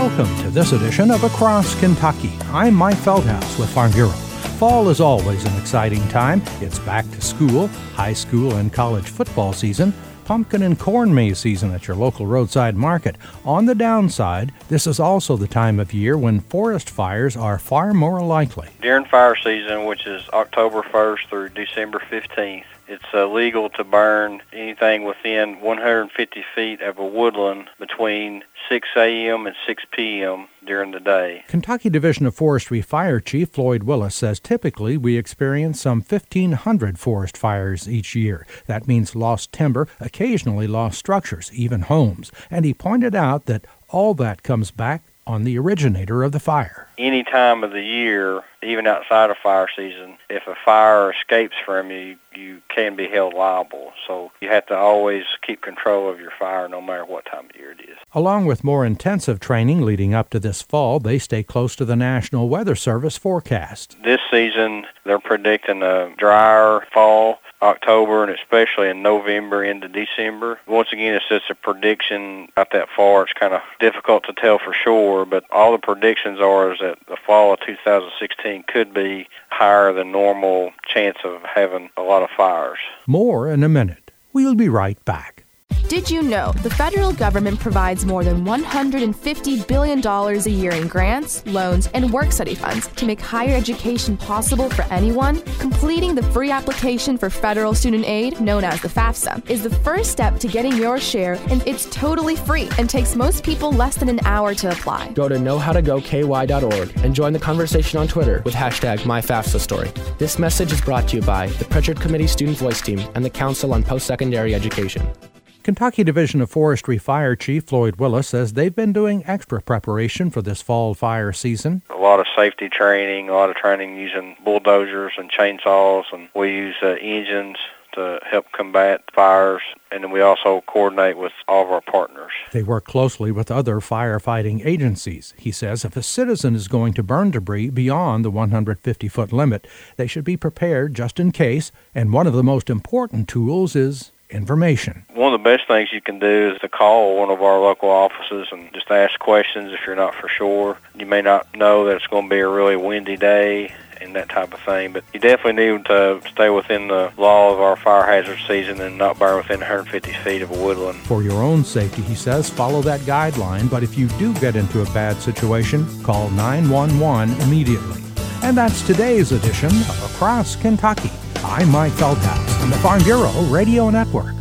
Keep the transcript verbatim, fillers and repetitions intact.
Welcome to this edition of Across Kentucky. I'm Mike Feldhouse with Farm Bureau. Fall is always an exciting time. It's back to school, high school and college football season, pumpkin and corn maze season at your local roadside market. On the downside, this is also the time of year when forest fires are far more likely. During fire season, which is October first through December fifteenth, it's uh, legal to burn anything within one hundred fifty feet of a woodland between six a.m. and six p.m. during the day. Kentucky Division of Forestry Fire Chief Floyd Willis says typically we experience some fifteen hundred forest fires each year. That means lost timber, occasionally lost structures, even homes. And he pointed out that all that comes back on the originator of the fire. Any time of the year, even outside of fire season, if a fire escapes from you, you can be held liable. So you have to always keep control of your fire no matter what time of year it is. Along with more intensive training leading up to this fall, they stay close to the National Weather Service forecast. This season, they're predicting a drier fall, October, and especially in November into December. Once again, it's just a prediction not that far. It's kind of difficult to tell for sure, but all the predictions are is that the fall of two thousand sixteen could be higher than normal chance of having a lot of fires. More in a minute. We'll be right back. Did you know the federal government provides more than one hundred fifty billion dollars a year in grants, loans, and work study funds to make higher education possible for anyone? Completing the free application for federal student aid, known as the FAFSA, is the first step to getting your share, and it's totally free and takes most people less than an hour to apply. Go to know how to go K Y dot org and join the conversation on Twitter with hashtag MyFAFSAStory. This message is brought to you by the Pritchard Committee Student Voice Team and the Council on Post-Secondary Education. Kentucky Division of Forestry Fire Chief Floyd Willis says they've been doing extra preparation for this fall fire season. A lot of safety training, a lot of training using bulldozers and chainsaws, and we use uh, engines to help combat fires, and then we also coordinate with all of our partners. They work closely with other firefighting agencies. He says if a citizen is going to burn debris beyond the one hundred fifty foot limit, they should be prepared just in case, and one of the most important tools is information. One of the best things you can do is to call one of our local offices and just ask questions if you're not for sure. You may not know that it's going to be a really windy day and that type of thing, but you definitely need to stay within the law of our fire hazard season and not burn within one hundred fifty feet of a woodland. For your own safety, he says, follow that guideline, but if you do get into a bad situation, call nine one one immediately. And that's today's edition of Across Kentucky. I'm Mike Feldhouse on the Farm Bureau Radio Network.